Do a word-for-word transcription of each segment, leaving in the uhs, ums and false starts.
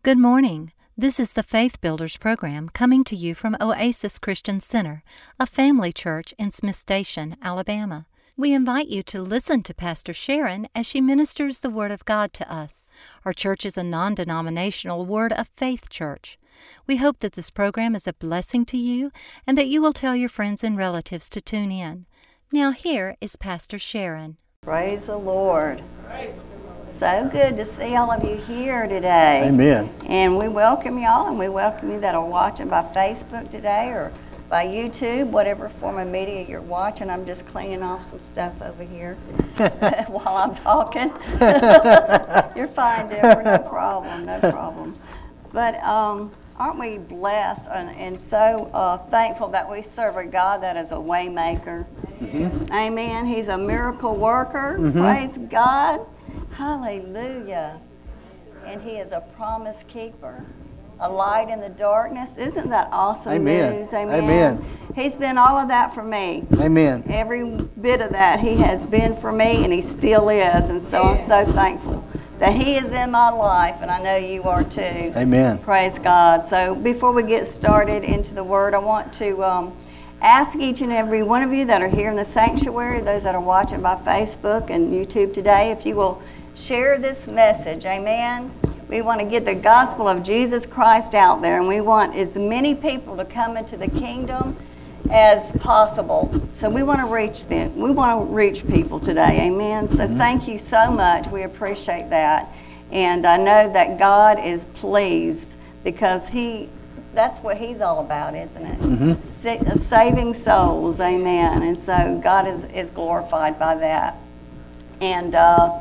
Good morning. This is the Faith Builders program coming to you from Oasis Christian Center, a family church in Smith Station, Alabama. We invite you to listen to Pastor Sharon as she ministers the Word of God to us. Our church is a non-denominational Word of Faith church. We hope that this program is a blessing to you and that you will tell your friends and relatives to tune in. Now here is Pastor Sharon. Praise the Lord. Praise the Lord. So good to see all of you here today. Amen. And we welcome y'all, and we welcome you that are watching by Facebook today or by YouTube, whatever form of media you're watching. I'm just cleaning off some stuff over here while I'm talking. You're fine, Deborah. No problem. No problem. But um, aren't we blessed and, and so uh, thankful that we serve a God that is a way maker? Mm-hmm. Amen. He's a miracle worker. Mm-hmm. Praise God. Hallelujah. And He is a promise keeper, a light in the darkness. Isn't that awesome Amen. news? Amen. Amen. He's been all of that for me. Amen. Every bit of that He has been for me, and He still is. And so I'm so thankful that He is in my life, and I know you are too. Amen. Praise God. So before we get started into the Word, I want to um, ask each and every one of you that are here in the sanctuary, those that are watching by Facebook and YouTube today, if you will share this message. Amen. We want to get the gospel of Jesus Christ out there, and we want as many people to come into the kingdom as possible. So we want to reach them. We want to reach people today. Amen. So mm-hmm. Thank you so much. We appreciate that. And I know that God is pleased because He, that's what He's all about, isn't it? Mm-hmm. Sa- saving souls. Amen. And so God is, is glorified by that. And uh,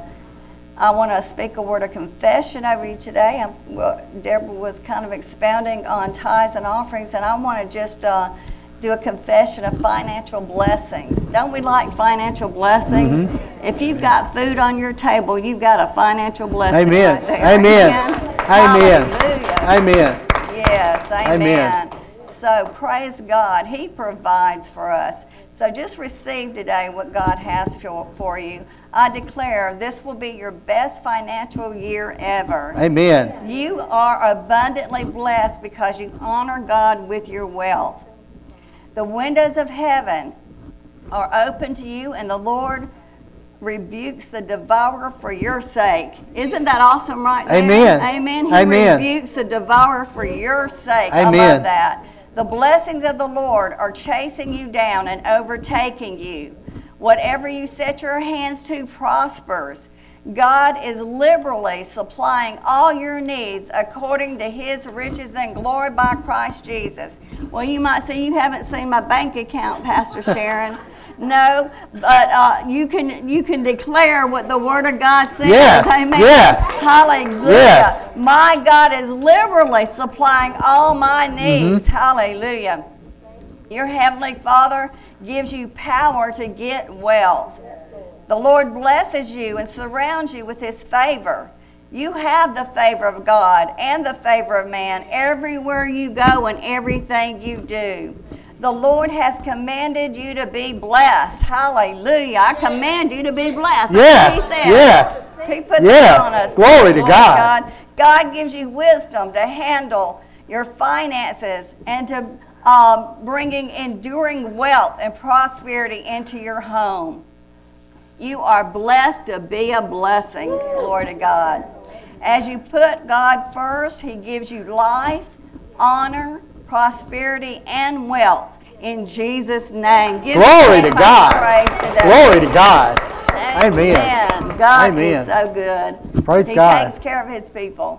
I want to speak a word of confession over you today. I'm, well, Deborah was kind of expounding on tithes and offerings, and I want to just uh, do a confession of financial blessings. Don't we like financial blessings? Mm-hmm. If you've got food on your table, you've got a financial blessing. Amen. Right there. Amen. Amen. Hallelujah. Amen. Yes, amen. Amen. So praise God. He provides for us. So just receive today what God has for, for you. I declare this will be your best financial year ever. Amen. You are abundantly blessed because you honor God with your wealth. The windows of heaven are open to you, and the Lord rebukes the devourer for your sake. Isn't that awesome right now? Amen. Amen. He Amen. rebukes the devourer for your sake. Amen. I love that. The blessings of the Lord are chasing you down and overtaking you. Whatever you set your hands to prospers. God is liberally supplying all your needs according to His riches and glory by Christ Jesus. Well, you might say, you haven't seen my bank account, Pastor Sharon. No, but uh, you can you can declare what the Word of God says. Yes, Amen. yes. Hallelujah. Yes. My God is liberally supplying all my needs. Mm-hmm. Hallelujah. Your Heavenly Father gives you power to get wealth. The Lord blesses you and surrounds you with His favor. You have the favor of God and the favor of man everywhere you go and everything you do. The Lord has commanded you to be blessed. Hallelujah. I command you to be blessed. Yes. He said. Yes. He put yes. that on us. Glory to God. God. God gives you wisdom to handle your finances and to uh, bringing enduring wealth and prosperity into your home. You are blessed to be a blessing. Glory to God. As you put God first, He gives you life, honor, prosperity, and wealth in Jesus' name. Give Glory to God. Praise today. Glory to God. Amen. Amen. God Amen. is so good. Praise he God. He takes care of His people.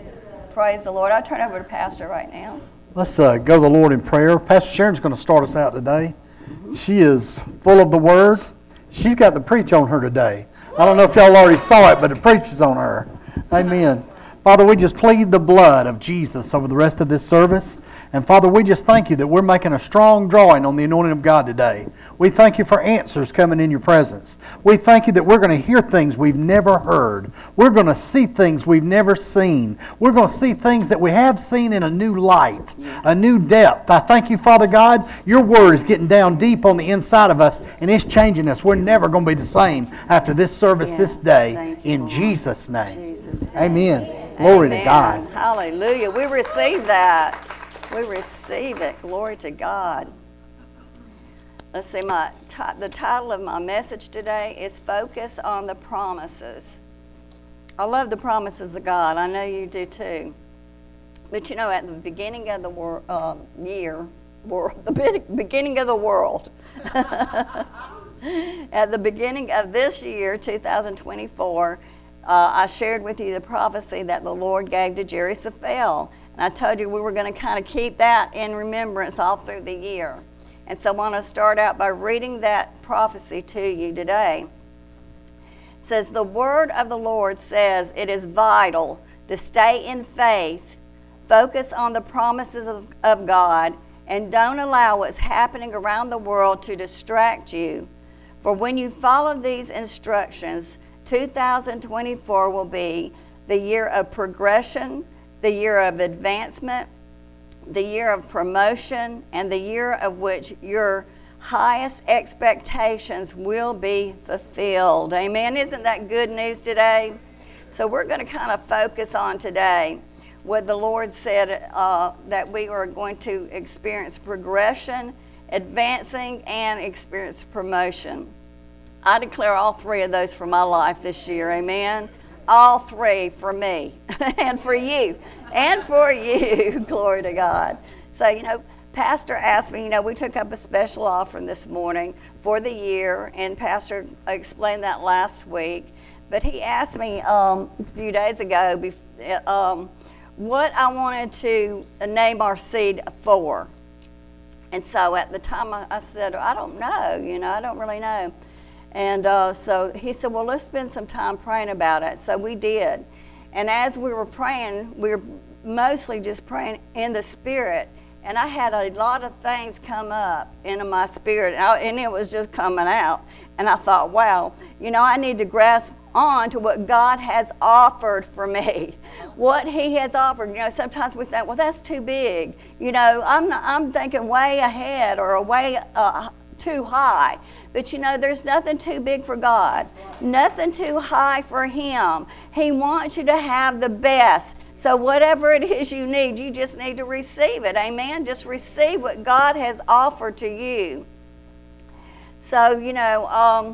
Praise the Lord. I'll turn over to Pastor right now. Let's uh, go to the Lord in prayer. Pastor Sharon's going to start us out today. Mm-hmm. She is full of the Word. She's got the preach on her today. I don't know if y'all already saw it, but the preach is on her. Amen. Father, we just plead the blood of Jesus over the rest of this service. And Father, we just thank you that we're making a strong drawing on the anointing of God today. We thank you for answers coming in your presence. We thank you that we're going to hear things we've never heard. We're going to see things we've never seen. We're going to see things that we have seen in a new light, a new depth. I thank you, Father God, your word is getting down deep on the inside of us, and it's changing us. We're never going to be the same after this service yes, this day. Thank you, in Lord. Jesus' name. Jesus' name. Amen. Glory Amen. to God. Hallelujah. We receive that. We receive it. Glory to God. Let's see, my t- the title of my message today is Focus on the Promises. I love the promises of God. I know you do too. But you know, at the beginning of the wor- uh, year, world, the beginning of the world, at the beginning of this year, two thousand twenty-four, uh, I shared with you the prophecy that the Lord gave to Jerry Safel. And I told you we were going to kind of keep that in remembrance all through the year. And so I want to start out by reading that prophecy to you today. It says, the word of the Lord says it is vital to stay in faith, focus on the promises of, of God, and don't allow what's happening around the world to distract you. For when you follow these instructions, two thousand twenty-four will be the year of progression, the year of advancement, the year of promotion, and the year of which your highest expectations will be fulfilled. Amen. Isn't that good news today? So we're going to kind of focus on today what the Lord said, uh, that we are going to experience progression, advancing, and experience promotion. I declare all three of those for my life this year. Amen. All three for me and for you and for you. Glory to God. So, you know, Pastor asked me, you know, we took up a special offering this morning for the year, and Pastor explained that last week. But he asked me um, a few days ago um, what I wanted to name our seed for. And so at the time I, I said, I don't know, you know, I don't really know. And uh, so he said, well, let's spend some time praying about it. So we did. And as we were praying, we were mostly just praying in the Spirit. And I had a lot of things come up into my spirit, and, I, and it was just coming out. And I thought, wow, you know, I need to grasp on to what God has offered for me, what He has offered. You know, sometimes we think, well, that's too big. You know, I'm not, I'm thinking way ahead or way uh, too high. But you know, there's nothing too big for God, nothing too high for Him. He wants you to have the best. So whatever it is you need, you just need to receive it. Amen? Just receive what God has offered to you. So, you know, um,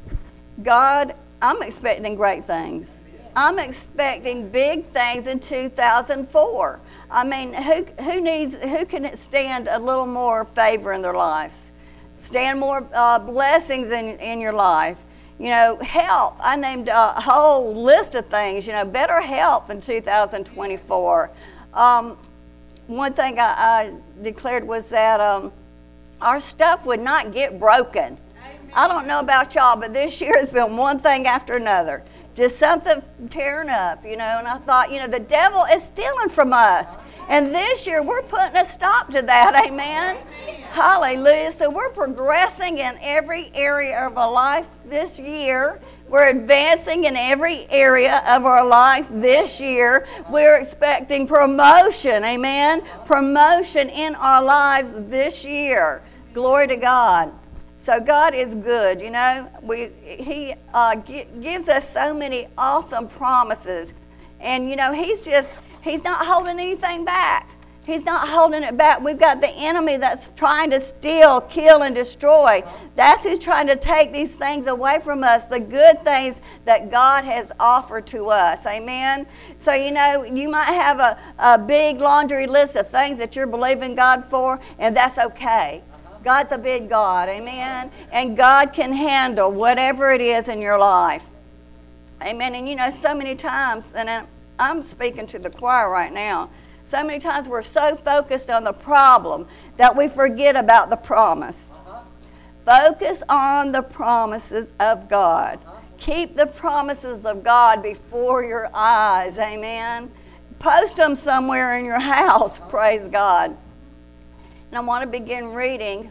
God, I'm expecting great things. I'm expecting big things in two thousand four. I mean, who who needs, who can stand a little more favor in their lives? Stand more uh, blessings in, in your life. You know, health. I named a whole list of things, you know, better health in two thousand twenty-four. Um, one thing I, I declared was that um, our stuff would not get broken. Amen. I don't know about y'all, but this year has been one thing after another. Just something tearing up, you know, and I thought, you know, the devil is stealing from us. And this year, we're putting a stop to that, amen? Amen. Hallelujah. So we're progressing in every area of our life this year. We're advancing in every area of our life this year. We're expecting promotion, amen? Promotion in our lives this year. Glory to God. So God is good, you know. We He uh, g- gives us so many awesome promises. And, you know, He's just... He's not holding anything back. He's not holding it back. We've got the enemy that's trying to steal, kill, and destroy. That's who's trying to take these things away from us, the good things that God has offered to us. Amen? So, you know, you might have a, a big laundry list of things that you're believing God for, and that's okay. God's a big God. Amen? And God can handle whatever it is in your life. Amen? And, you know, so many times, and I, I'm speaking to the choir right now. So many times we're so focused on the problem that we forget about the promise. Uh-huh. Focus on the promises of God. Uh-huh. Keep the promises of God before your eyes. Amen. Post them somewhere in your house. Uh-huh. Praise God. And I want to begin reading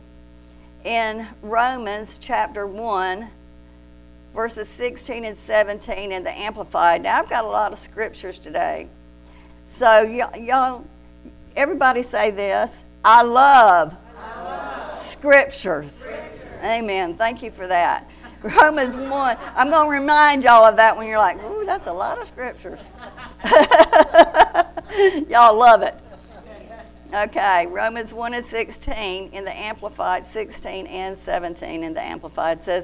in Romans chapter one. Verses sixteen and seventeen in the Amplified. Now, I've got a lot of scriptures today. So, y- y'all, everybody say this. I love, I love scriptures. scriptures. Amen. Thank you for that. Romans one. I'm going to remind y'all of that when you're like, ooh, that's a lot of scriptures. Y'all love it. Okay, Romans one and sixteen in the Amplified, sixteen and seventeen in the Amplified says,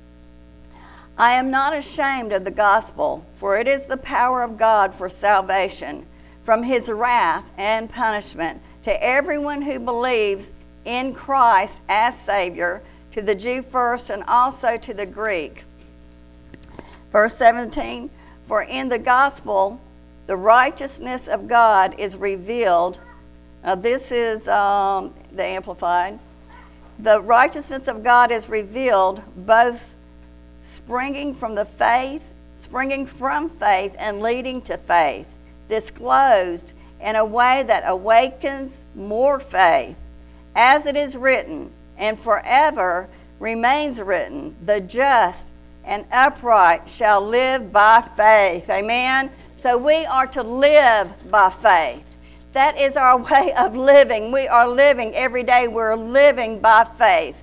I am not ashamed of the gospel, for it is the power of God for salvation from his wrath and punishment to everyone who believes in Christ as Savior, to the Jew first and also to the Greek. Verse seventeen, for in the gospel the righteousness of God is revealed. Now this is um, the Amplified. The righteousness of God is revealed, both springing from the faith, springing from faith and leading to faith, disclosed in a way that awakens more faith, as it is written, and forever remains written, the just and upright shall live by faith. Amen? So we are to live by faith. That is our way of living. We are living every day. We're living by faith.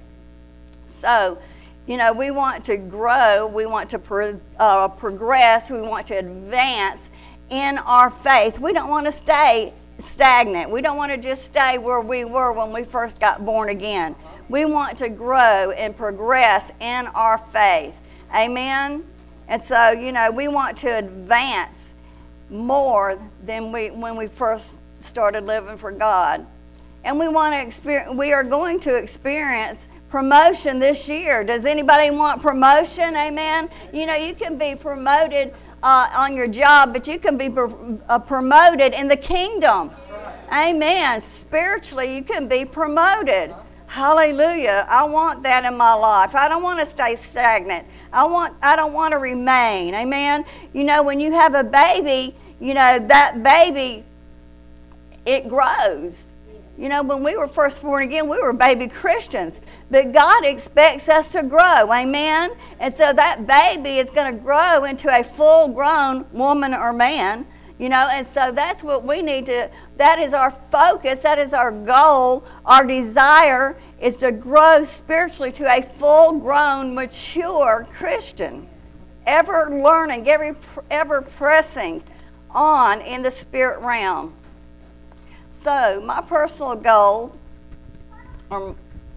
So, you know, we want to grow. We want to pro- uh, progress. We want to advance in our faith. We don't want to stay stagnant. We don't want to just stay where we were when we first got born again. We want to grow and progress in our faith. Amen? And so, you know, we want to advance more than we when we first started living for God. And we want to experience, we are going to experience promotion this year. Does anybody want promotion? Amen? You know, you can be promoted uh, on your job, but you can be pro- uh, promoted in the kingdom. Amen. Spiritually, you can be promoted. Hallelujah. I want that in my life. I don't want to stay stagnant. I want I don't want to remain. Amen. You know, when you have a baby, you know, that baby, it grows. You know, when we were first born again, we were baby Christians. But God expects us to grow. Amen. And so that baby is going to grow into a full-grown woman or man. You know, and so that's what we need to, that is our focus, that is our goal, our desire is to grow spiritually to a full-grown, mature Christian. Ever learning, ever, ever pressing on in the spirit realm. So, my personal goal um,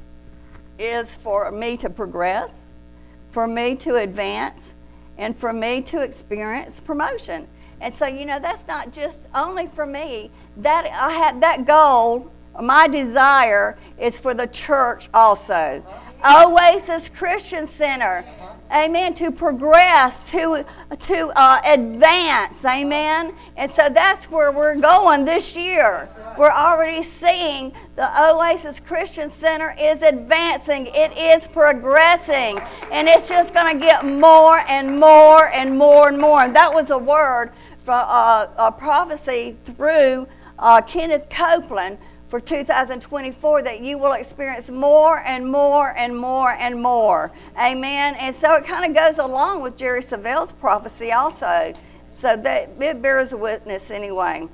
is for me to progress, for me to advance, and for me to experience promotion. And so, you know, that's not just only for me. That I have that goal, my desire is for the church also. Oasis Christian Center, amen, to progress, to to uh, advance, amen. And so that's where we're going this year. We're already seeing the Oasis Christian Center is advancing. It is progressing. And it's just going to get more and more and more and more. And that was a word, for uh, a prophecy through uh, Kenneth Copeland for two thousand twenty-four, that you will experience more and more and more and more. Amen. And so it kind of goes along with Jerry Savelle's prophecy also. So that it bears a witness anyway.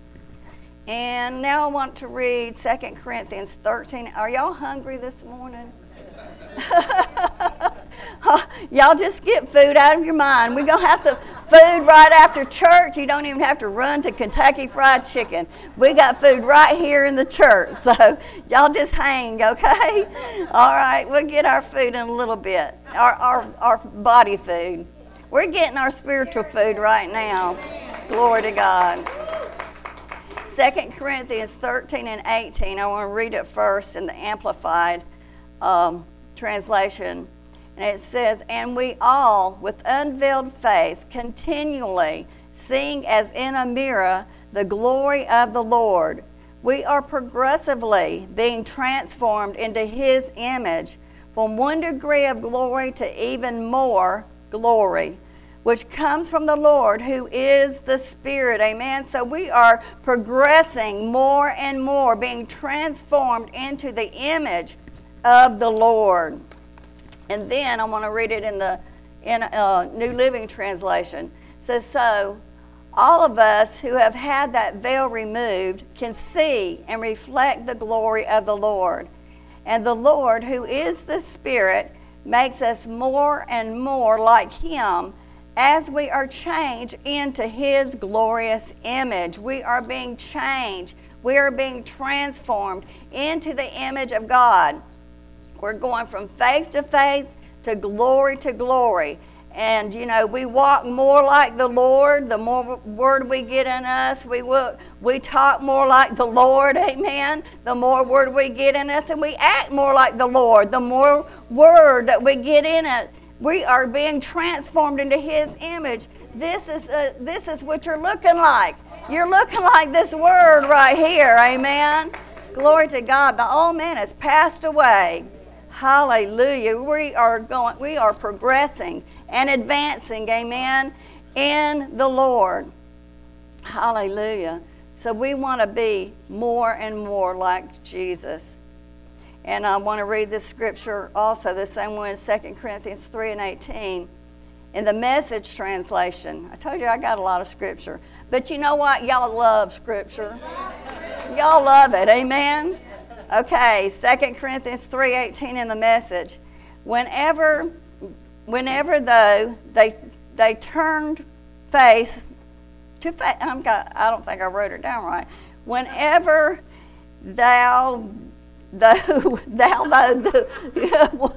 And now I want to read Second Corinthians thirteen. Are y'all hungry this morning? Y'all just get food out of your mind. We're going to have some food right after church. You don't even have to run to Kentucky Fried Chicken. We got food right here in the church. So y'all just hang, okay? All right, we'll get our food in a little bit. Our, our, our body food. We're getting our spiritual food right now. Glory to God. Second Corinthians thirteen and eighteen. I want to read it first in the Amplified um, translation. And it says, and we all, with unveiled face, continually seeing as in a mirror the glory of the Lord, we are progressively being transformed into His image from one degree of glory to even more glory, which comes from the Lord, who is the Spirit. Amen. So we are progressing more and more, being transformed into the image of the Lord. And then I want to read it in the in uh, New Living Translation. It says, so all of us who have had that veil removed can see and reflect the glory of the Lord. And the Lord, who is the Spirit, makes us more and more like Him as we are changed into His glorious image. We are being changed. We are being transformed into the image of God. We're going from faith to faith to glory to glory. And, you know, we walk more like the Lord. The more word we get in us, we will, we talk more like the Lord, amen. The more word we get in us, and we act more like the Lord. The more word that we get in it, we are being transformed into His image. This is, uh, this is what you're looking like. You're looking like this word right here, amen. Glory to God. The old man has passed away. Hallelujah. We are going, we are progressing and advancing, amen, in the Lord. Hallelujah. So we want to be more and more like Jesus. And I want to read this scripture also, the same one in Second Corinthians three and eighteen. In the Message translation. I told you I got a lot of scripture. But you know what? Y'all love scripture. Y'all love it, amen? Okay, Second Corinthians three eighteen in the Message. Whenever, whenever though they they turned face to face, I'm got, I don't think I wrote it down right. Whenever thou thou thou thou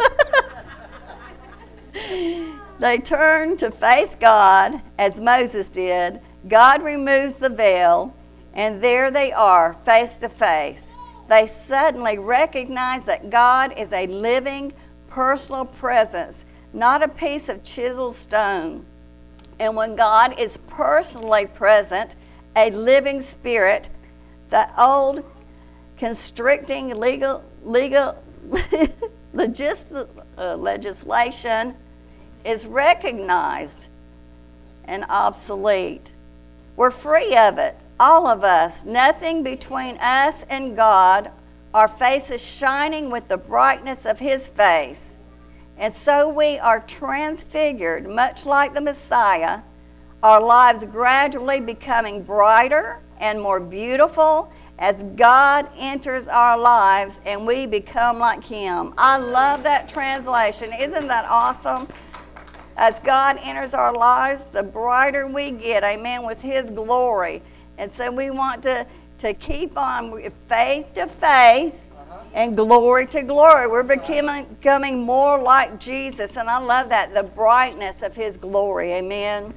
they turned to face God as Moses did, God removes the veil, and there they are, face to face. They suddenly recognize that God is a living, personal presence, not a piece of chiseled stone. And when God is personally present, a living spirit, the old constricting legal, legal legis, uh, legislation is recognized and obsolete. We're free of it. All of us, nothing between us and God, our faces shining with the brightness of His face. And so we are transfigured, much like the Messiah, our lives gradually becoming brighter and more beautiful as God enters our lives and we become like Him. I love that translation. Isn't that awesome? As God enters our lives, the brighter we get, amen, with His glory. And so we want to, to keep on with faith to faith and glory to glory. We're becoming, becoming more like Jesus. And I love that, the brightness of His glory. Amen.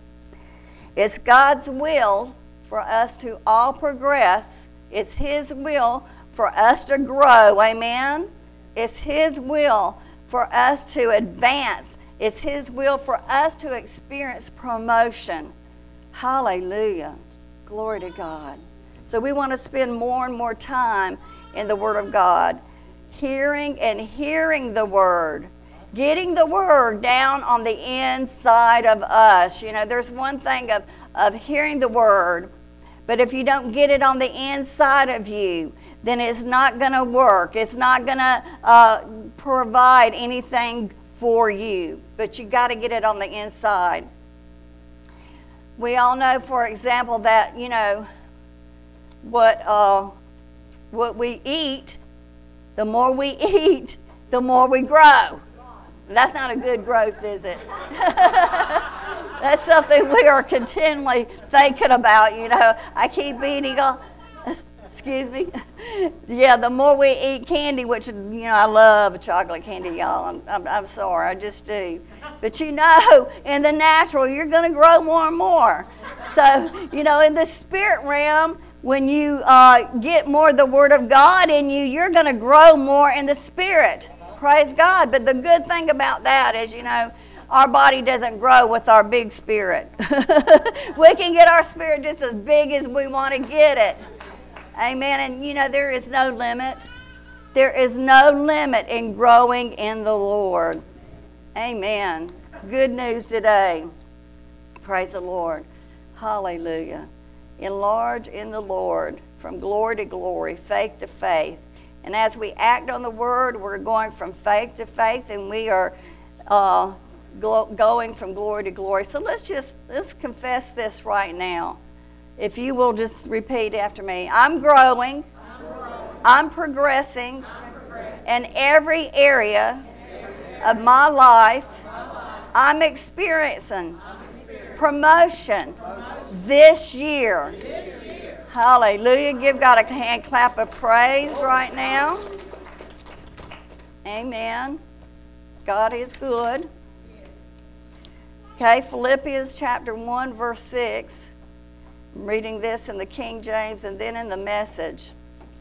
It's God's will for us to all progress. It's His will for us to grow. Amen. It's His will for us to advance. It's His will for us to experience promotion. Hallelujah. Glory to God. So we want to spend more and more time in the Word of God, hearing and hearing the Word, getting the Word down on the inside of us. You know, there's one thing of, of hearing the Word, but if you don't get it on the inside of you, then it's not going to work. It's not going to uh, provide anything for you, but you got to get it on the inside. We all know, for example, that, you know, what uh, what we eat, the more we eat, the more we grow. That's not a good growth, is it? That's something we are continually thinking about, you know. I keep eating all, excuse me. Yeah, the more we eat candy, which, you know, I love chocolate candy, y'all. I'm, I'm, I'm sorry, I just do. But you know, in the natural, you're going to grow more and more. So, you know, in the spirit realm, when you uh, get more of the Word of God in you, you're going to grow more in the Spirit. Praise God. But the good thing about that is, you know, our body doesn't grow with our big spirit. We can get our spirit just as big as we want to get it. Amen. And, you know, there is no limit. There is no limit in growing in the Lord. Amen. Good news today. Praise the Lord. Hallelujah. Enlarge in the Lord from glory to glory, faith to faith. And as we act on the Word, we're going from faith to faith, and we are uh, go- going from glory to glory. So let's just let's confess this right now. If you will just repeat after me. I'm growing. I'm, growing. I'm, progressing, I'm progressing in every area, every area of my life. My life. I'm experiencing promotion this year. Hallelujah. Give God a hand clap of praise right now. Amen. God is good. Okay, Philippians chapter one, verse six. I'm reading this in the King James and then in the Message.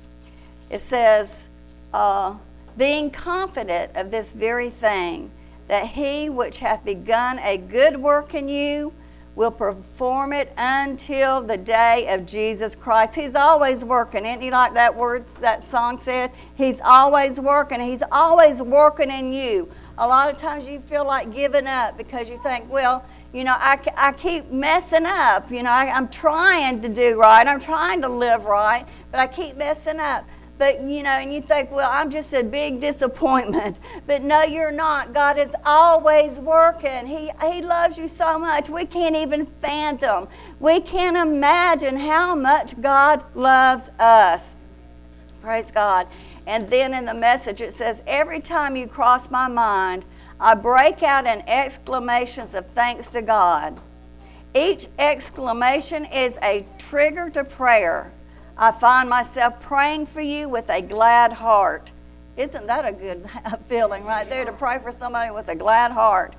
It says, uh, being confident of this very thing, that he which hath begun a good work in you will perform it until the day of Jesus Christ. He's always working. Isn't he like that word, that song said? He's always working. He's always working in you. A lot of times you feel like giving up because you think, well, you know, I, I keep messing up. You know, I, I'm trying to do right. I'm trying to live right, but I keep messing up. But, you know, and you think, well, I'm just a big disappointment. But no, you're not. God is always working. He, he loves you so much. We can't even fathom. We can't imagine how much God loves us. Praise God. And then in the Message it says, every time you cross my mind, I break out in exclamations of thanks to God. Each exclamation is a trigger to prayer. I find myself praying for you with a glad heart. Isn't that a good feeling right there, to pray for somebody with a glad heart?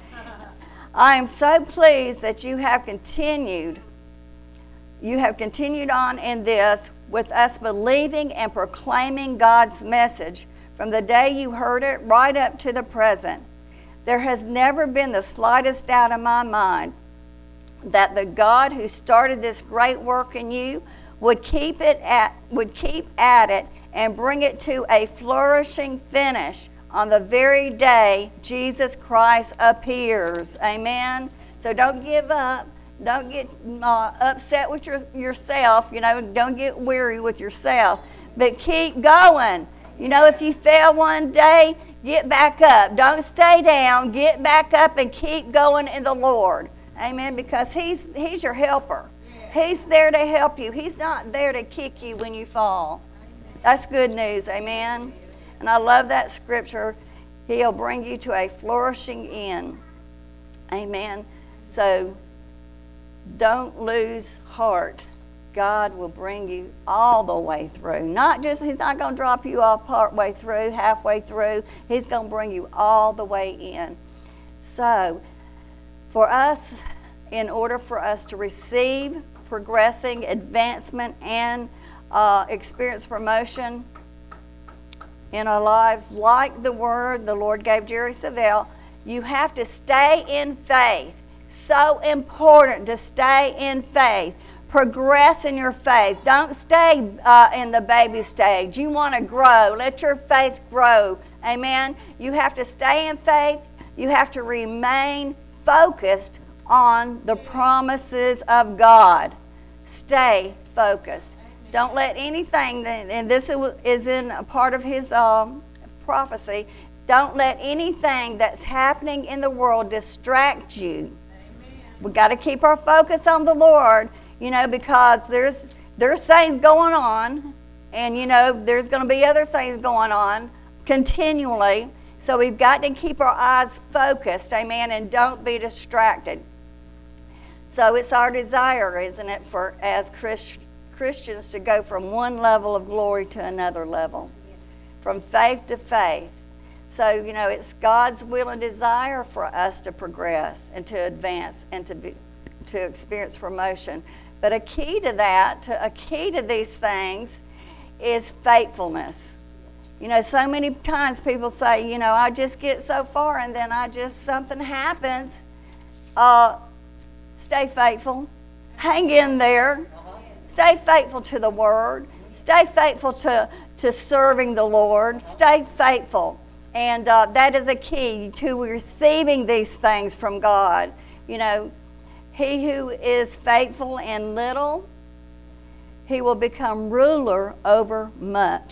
I am so pleased that you have continued, you have continued on in this with us believing and proclaiming God's message from the day you heard it right up to the present. There has never been the slightest doubt in my mind that the God who started this great work in you would keep it at would keep at it and bring it to a flourishing finish on the very day Jesus Christ appears. Amen. So don't give up. Don't get uh, upset with your, yourself. You know, don't get weary with yourself. But keep going. You know, if you fail one day, get back up. Don't stay down. Get back up and keep going in the Lord. Amen. Because He's He's your helper. He's there to help you. He's not there to kick you when you fall. That's good news. Amen. And I love that scripture. He'll bring you to a flourishing end. Amen. So don't lose heart. God will bring you all the way through. Not just, He's not going to drop you off part way through, halfway through. He's going to bring you all the way in. So for us, in order for us to receive progressing advancement and uh, experience promotion in our lives, like the word the Lord gave Jerry Savelle, you have to stay in faith. So important to stay in faith. Progress in your faith. Don't stay uh, in the baby stage. You want to grow. Let your faith grow. Amen. You have to stay in faith. You have to remain focused on the promises of God. Stay focused. Don't let anything, and this is in a part of his um, prophecy, don't let anything that's happening in the world distract you. We've got to keep our focus on the Lord, you know, because there's there's things going on, and, you know, there's going to be other things going on continually. So we've got to keep our eyes focused, amen, and don't be distracted. So it's our desire, isn't it, for as Christ, Christians to go from one level of glory to another level, from faith to faith. So, you know, it's God's will and desire for us to progress and to advance and to be, to experience promotion. But a key to that, to, a key to these things is faithfulness. You know, so many times people say, you know, I just get so far and then I just, something happens. Uh, stay faithful. Hang in there. Stay faithful to the Word. Stay faithful to, to serving the Lord. Stay faithful. And uh, that is a key to receiving these things from God. You know, he who is faithful in little, he will become ruler over much.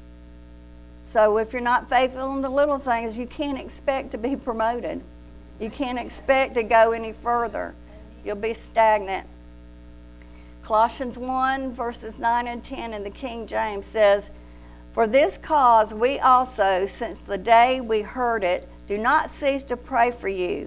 So if you're not faithful in the little things, you can't expect to be promoted. You can't expect to go any further. You'll be stagnant. Colossians one, verses nine and ten in the King James says, "For this cause we also, since the day we heard it, do not cease to pray for you,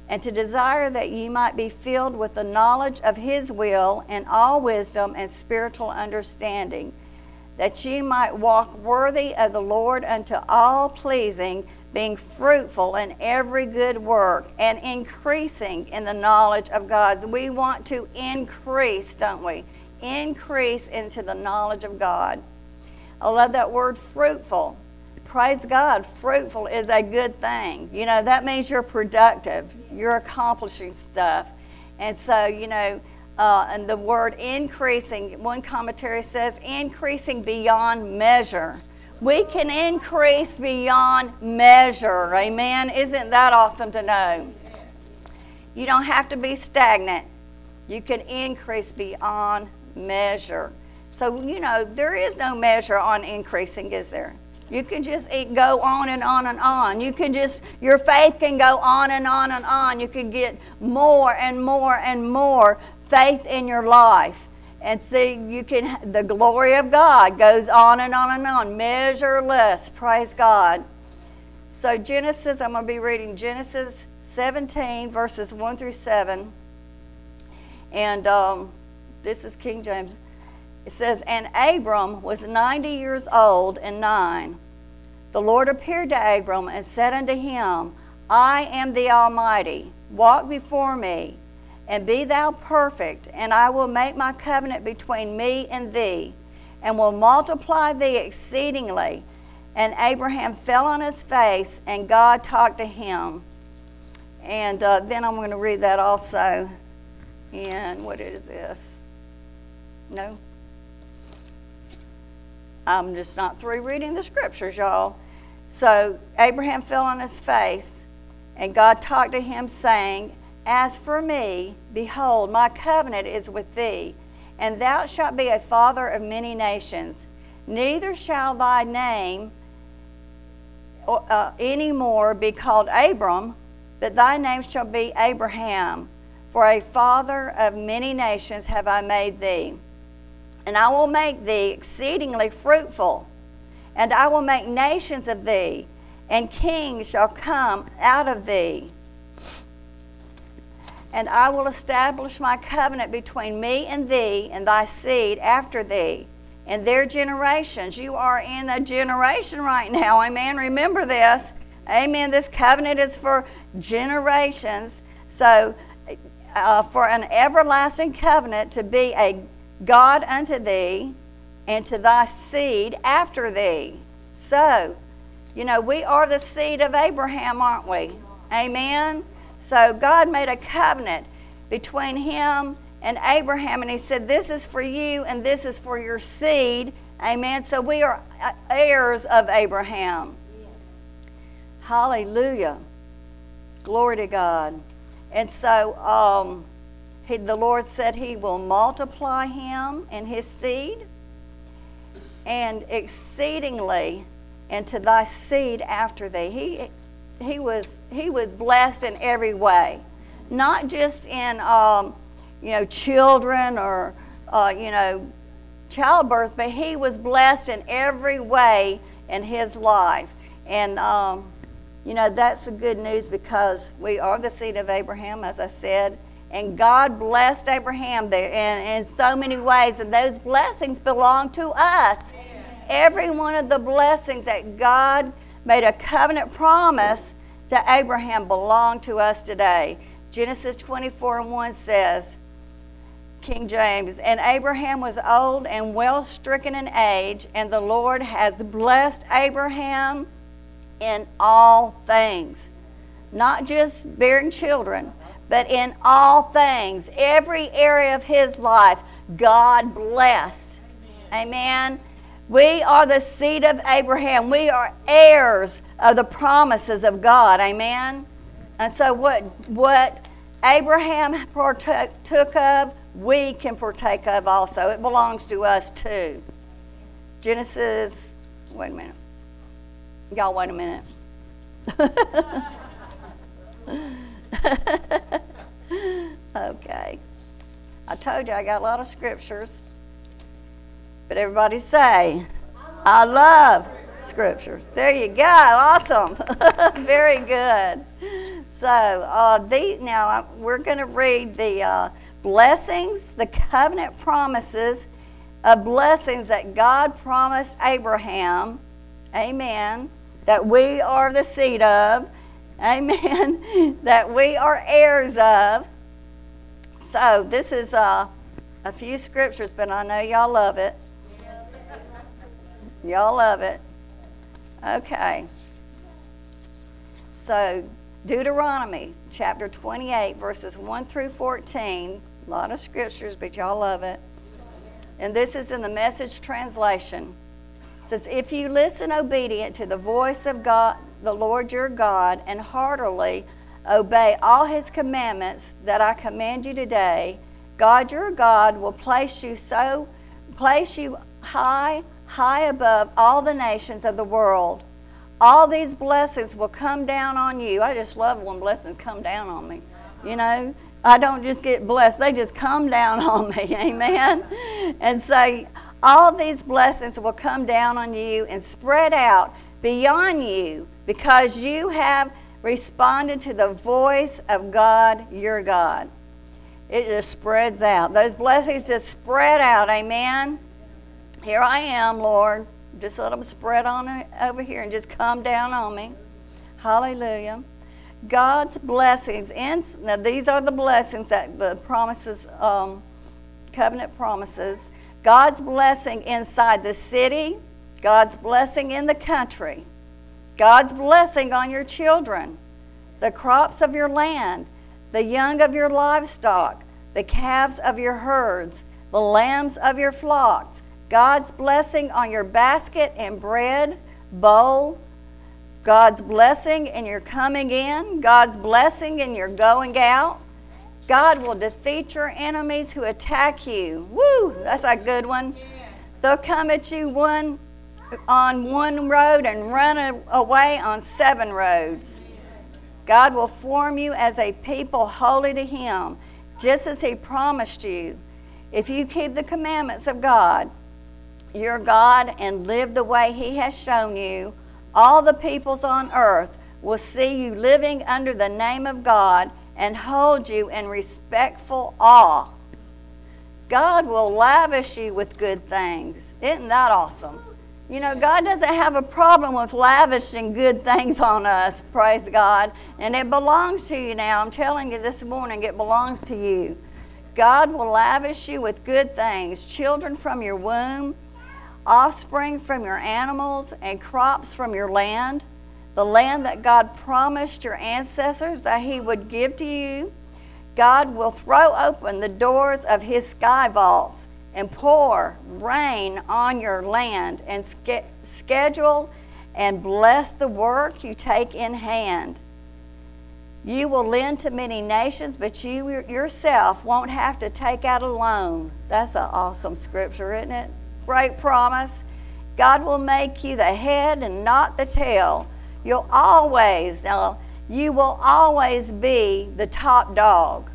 and to desire that ye might be filled with the knowledge of his will and all wisdom and spiritual understanding, that ye might walk worthy of the Lord unto all pleasing, being fruitful in every good work and increasing in the knowledge of God. We want to increase, don't we? Increase into the knowledge of God. I love that word fruitful. Praise God, fruitful is a good thing. You know, that means you're productive. You're accomplishing stuff. And so, you know, uh, and the word increasing, one commentary says increasing beyond measure. We can increase beyond measure. Amen. Isn't that awesome to know? You don't have to be stagnant. You can increase beyond measure. So, you know, there is no measure on increasing, is there? You can just eat, go on and on and on. You can just, your faith can go on and on and on. You can get more and more and more faith in your life. And see, you can, the glory of God goes on and on and on, measureless. Praise God. So Genesis, I'm going to be reading Genesis seventeen, verses one through seven. And um, this is King James. It says, and Abram was ninety years old and nine. The Lord appeared to Abram and said unto him, I am the Almighty. Walk before me, and be thou perfect, and I will make my covenant between me and thee, and will multiply thee exceedingly. And Abraham fell on his face, and God talked to him. And uh, then I'm going to read that also. And what is this? No? I'm just not through reading the scriptures, y'all. So Abraham fell on his face, and God talked to him, saying, as for me, behold, my covenant is with thee, and thou shalt be a father of many nations. Neither shall thy name uh, any more be called Abram, but thy name shall be Abraham. For a father of many nations have I made thee. And I will make thee exceedingly fruitful, and I will make nations of thee, and kings shall come out of thee. And I will establish my covenant between me and thee and thy seed after thee, and their generations. You are in a generation right now, amen. Remember this, amen. This covenant is for generations. So, uh, for an everlasting covenant to be a God unto thee, and to thy seed after thee. So, you know, we are the seed of Abraham, aren't we? Amen. So God made a covenant between him and Abraham, and he said, this is for you and this is for your seed. Amen. So we are heirs of Abraham. Hallelujah. Glory to God. And so um, he, the Lord said he will multiply him and his seed, and exceedingly, and to thy seed after thee. He, he, was, he was blessed in every way, not just in um, you know, children or uh, you know, childbirth, but he was blessed in every way in his life. And um, you know, that's the good news, because we are the seed of Abraham, as I said, and God blessed Abraham there in, in so many ways, and those blessings belong to us. Every one of the blessings that God made a covenant promise to Abraham belong to us today. Genesis twenty-four and one says, King James, and Abraham was old and well stricken in age, and the Lord has blessed Abraham in all things. Not just bearing children, but in all things. Every area of his life, God blessed. Amen. Amen. We are the seed of Abraham. We are heirs of the promises of God. Amen. And so what, what Abraham partook of, we can partake of also. It belongs to us too. Genesis, wait a minute. Y'all wait a minute. Okay. I told you I got a lot of scriptures. But everybody say, I love scriptures. There you go. Awesome. Very good. So uh, the, now we're going to read the uh, blessings, the covenant promises of blessings that God promised Abraham, amen, that we are the seed of, amen, that we are heirs of. So this is uh, a few scriptures, but I know y'all love it. Y'all love it. Okay. So Deuteronomy chapter twenty-eight, verses one through fourteen. A lot of scriptures, but y'all love it. And this is in the Message translation. It says, if you listen obedient to the voice of God, the Lord your God, and heartily obey all his commandments that I command you today, God your God will place you so place you high, high above all the nations of the world. All these blessings will come down on you. I just love when blessings come down on me. You know, I don't just get blessed, they just come down on me. Amen. And so all these blessings will come down on you and spread out beyond you because you have responded to the voice of God, your God. It just spreads out. Those blessings just spread out. Amen. Here I am, Lord. Just let them spread on over here and just come down on me. Hallelujah. God's blessings. In, now these are the blessings that the promises, um, covenant promises. God's blessing inside the city. God's blessing in the country. God's blessing on your children. The crops of your land. The young of your livestock. The calves of your herds. The lambs of your flocks. God's blessing on your basket and bread, bowl. God's blessing in your coming in. God's blessing in your going out. God will defeat your enemies who attack you. Woo! That's a good one. They'll come at you one on one road and run a, away on seven roads. God will form you as a people holy to him, just as he promised you. If you keep the commandments of God, your God, and live the way he has shown you, all the peoples on earth will see you living under the name of God and hold you in respectful awe. God will lavish you with good things. Isn't that awesome? You know, God doesn't have a problem with lavishing good things on us, praise God. And it belongs to you now. I'm telling you this morning, it belongs to you. God will lavish you with good things, children from your womb, offspring from your animals, and crops from your land, the land that God promised your ancestors that he would give to you. God will throw open the doors of his sky vaults and pour rain on your land and ske- schedule and bless the work you take in hand. You will lend to many nations, but you yourself won't have to take out a loan. That's an awesome scripture, isn't it? Great promise. God will make you the head and not the tail. You'll always, now, you will always be the top dog.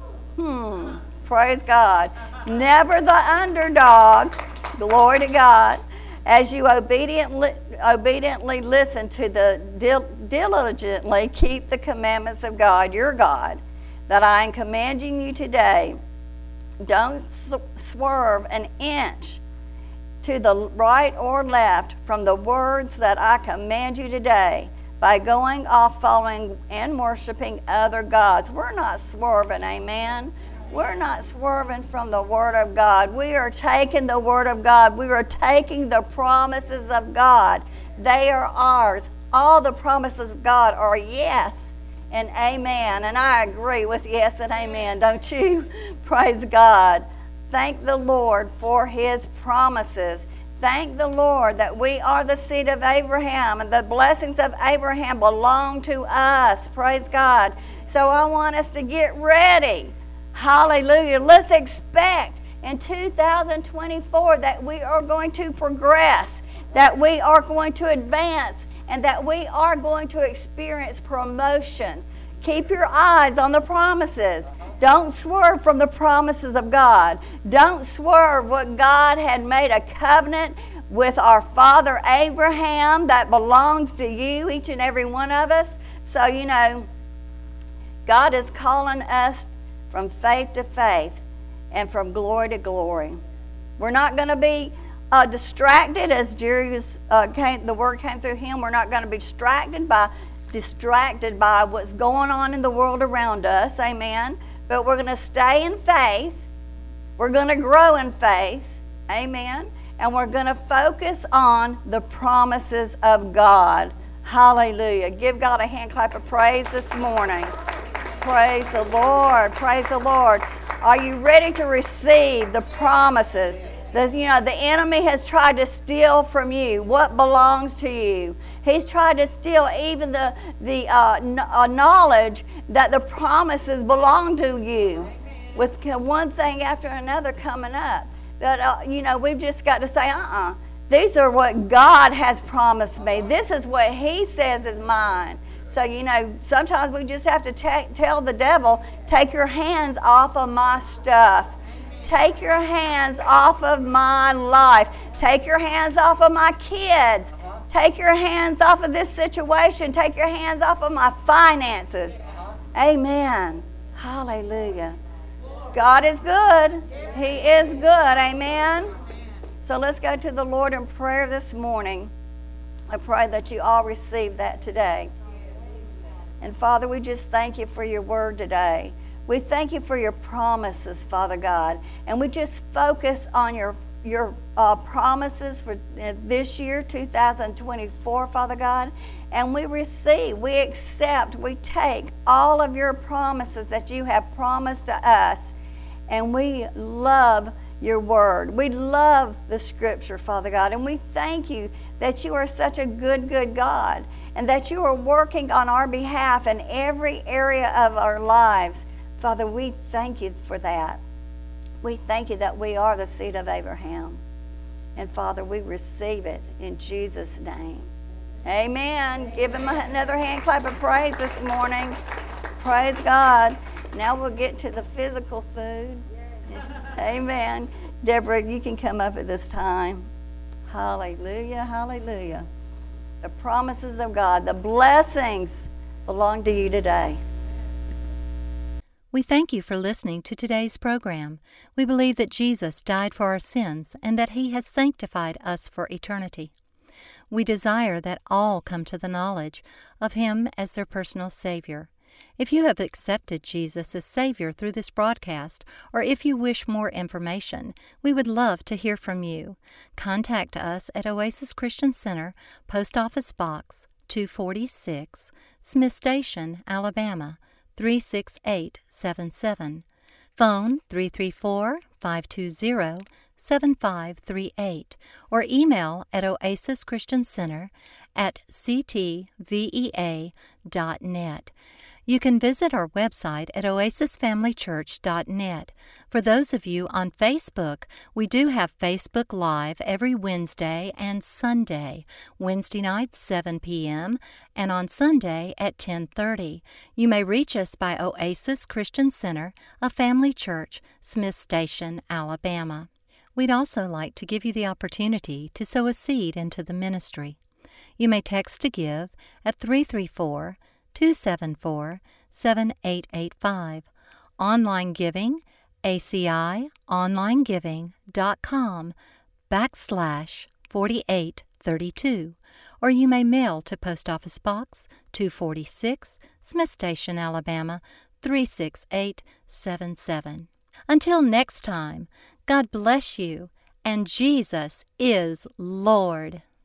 Hmm, praise God. Never the underdog. Glory to God. As you obediently, obediently listen to the, dil, diligently keep the commandments of God, your God, that I am commanding you today. Don't swerve an inch to the right or left from the words that I command you today by going off following and worshiping other gods. We're not swerving, amen? We're not swerving from the Word of God. We are taking the Word of God. We are taking the promises of God. They are ours. All the promises of God are yes and amen. And I agree with yes and amen, don't you? Praise God. Thank the Lord for his promises. Thank the Lord that we are the seed of Abraham and the blessings of Abraham belong to us. Praise God. So I want us to get ready. Hallelujah. Let's expect in two thousand twenty-four that we are going to progress, that we are going to advance, and that we are going to experience promotion. Keep your eyes on the promises. Don't swerve from the promises of God. Don't swerve what God had made a covenant with our father Abraham that belongs to you, each and every one of us. So, you know, God is calling us from faith to faith and from glory to glory. We're not going to be uh, distracted as Jerry's, uh, came, the word came through him. We're not going to be distracted by, distracted by what's going on in the world around us. Amen. But we're going to stay in faith. We're going to grow in faith. Amen. And we're going to focus on the promises of God. Hallelujah. Give God a hand clap of praise this morning. Praise the Lord. Praise the Lord. Are you ready to receive the promises that, you know, the enemy has tried to steal from you? What belongs to you? He's tried to steal even the, the uh, n- uh, knowledge that the promises belong to you, with one thing after another coming up. But, uh, you know, we've just got to say, uh-uh. These are what God has promised me. This is what He says is mine. So, you know, sometimes we just have to ta- tell the devil, take your hands off of my stuff. Take your hands off of my life. Take your hands off of my kids. Take your hands off of this situation. Take your hands off of my finances. Amen. Hallelujah. God is good. He is good. Amen. So let's go to the Lord in prayer this morning. I pray that you all receive that today. And Father, we just thank you for your word today. We thank you for your promises, Father God. And we just focus on your, your uh, promises for this year, two thousand twenty-four, Father God. And we receive, we accept, we take all of your promises that you have promised to us. And we love your word. We love the scripture, Father God. And we thank you that you are such a good, good God. And that you are working on our behalf in every area of our lives. Father, we thank you for that. We thank you that we are the seed of Abraham. And Father, we receive it in Jesus' name. Amen. Give him another hand clap of praise this morning. Praise God. Now we'll get to the physical food. Amen. Deborah, you can come up at this time. Hallelujah, hallelujah. The promises of God, the blessings belong to you today. We thank you for listening to today's program. We believe that Jesus died for our sins and that He has sanctified us for eternity. We desire that all come to the knowledge of Him as their personal Savior. If you have accepted Jesus as Savior through this broadcast, or if you wish more information, we would love to hear from you. Contact us at Oasis Christian Center, Post Office Box two forty-six, Smith Station, Alabama, three six eight seven seven. Phone three three four, five two zero, seven five three eight or email at oasis christian center at c t v e a dot net. You can visit our website at oasis family church dot net. For those of you on Facebook, we do have Facebook Live every Wednesday and Sunday, Wednesday nights seven p.m. and on Sunday at ten thirty. You may reach us by Oasis Christian Center, a family church, Smith Station, Alabama. We'd also like to give you the opportunity to sow a seed into the ministry. You may text to give at three three four, two seven four, seven eight eight five. Online giving, A C I online giving dot com backslash forty-eight thirty-two. Or you may mail to Post Office Box two forty-six, Smith Station, Alabama, three six eight seven seven. Until next time, God bless you, and Jesus is Lord.